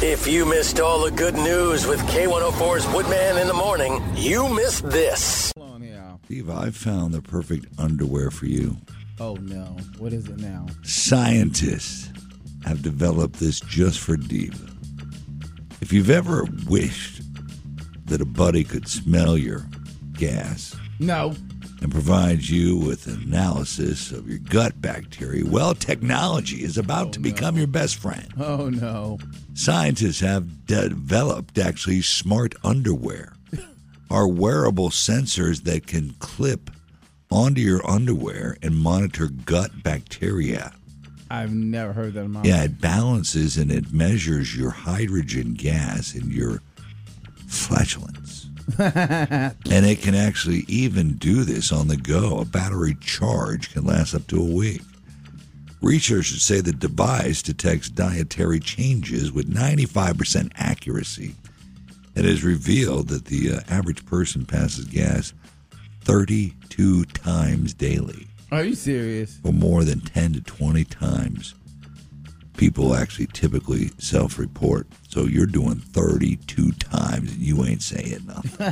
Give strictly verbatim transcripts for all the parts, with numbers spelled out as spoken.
If you missed all the good news with K one oh four's Woodman in the morning, you missed this. Hold on here. Steve, I found the perfect underwear for you. Oh, no. What is it now? Scientists have developed this just for Diva. If you've ever wished that a buddy could smell your gas No. and provide you with analysis of your gut bacteria, well, technology is about Oh, to no. become your best friend. Oh, no. Scientists have developed actually smart underwear, are wearable sensors that can clip onto your underwear and monitor gut bacteria. I've never heard that in my Yeah, life. it balances and it measures your hydrogen gas in your flatulence. And it can actually even do this on the go. A battery charge can last up to a week. Researchers say the device detects dietary changes with ninety-five percent accuracy. It has revealed that the uh, average person passes gas thirty-two times daily. Are you serious? For more than ten to twenty times. People actually typically self-report. So you're doing thirty-two times and you ain't saying nothing.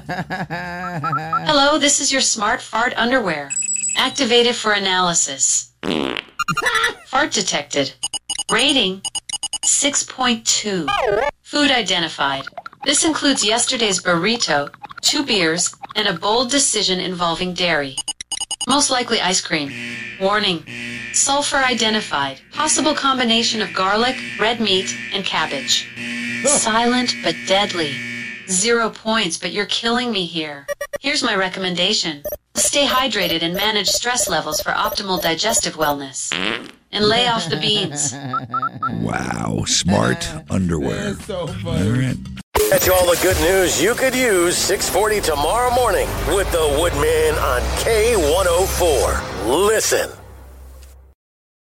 Hello, this is your Smart Fart underwear. Activated for analysis. Fart detected. Rating six point two. Food identified. This includes yesterday's burrito, two beers, and a bold decision involving dairy. Most likely ice cream. Warning. Sulfur identified. Possible combination of garlic, red meat, and cabbage. Silent but deadly. Zero points, but you're killing me here. Here's my recommendation. Stay hydrated and manage stress levels for optimal digestive wellness. And lay off the beans. Wow, smart underwear. That's so All funny. right. Catch all the good news you could use six forty tomorrow morning with the Woodman on K one oh four. Listen.